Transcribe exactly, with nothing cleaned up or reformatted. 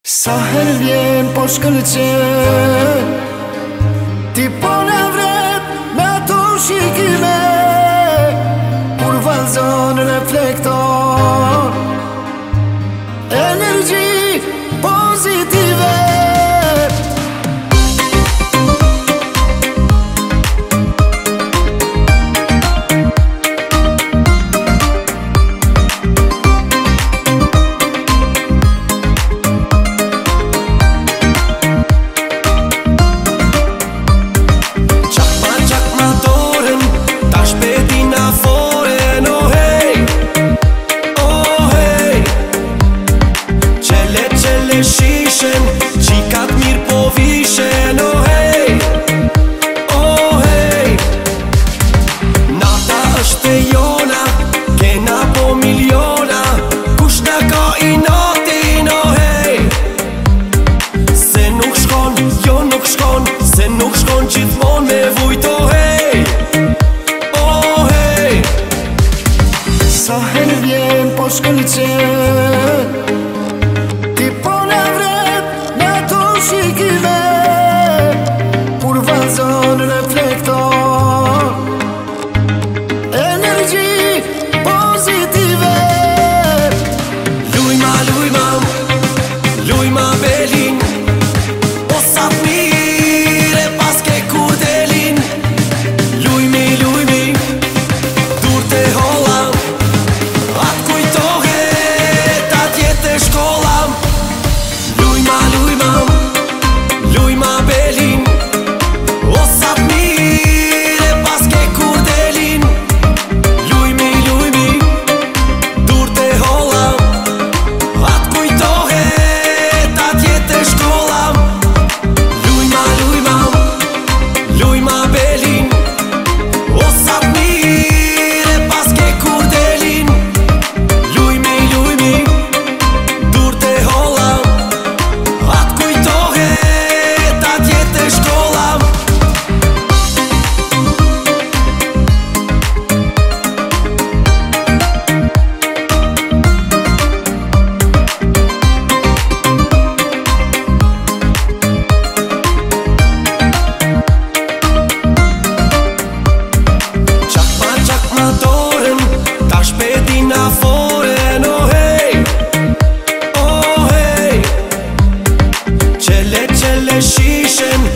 Sa her vjen po shkëlqen, ti po në vret me ato shikime, kur vallëzon reflektor, energji pozitive. Qikat mirë po vishen, oh hey, oh hey. Nata është e jona, kena po miliona, kush na ka i natin, oh hey. Se nuk shkon, jo nuk shkon, se nuk shkon gjithmon me vujt, oh hey, oh hey. Sa her vjen po shkëlqen, ti po në vret me ato shikime, kur vallëzon reflektor, energji pozitive. Lujma, lujma, lujma belin, o sa t'mire pas ke kur delin. Lujmi, lujmi, dur te holla, at kujtohet at jetë e shkolla. Lujma, lujma, lujma belin, o sa t'mire pas ke kur delin. Lujmi, lujmi, dur te holla, at kujtohet at jetë e shkolla. Lujma, lujma, lujma belin, o sa t'mire pas ke kur delin. Lujmi, lujmi, dur te holla, at kujtohet at jetë e shkolla. Qakma, qakma dorën, ta shpetin aforen, oh hey, oh hey. Qele, qele shishen,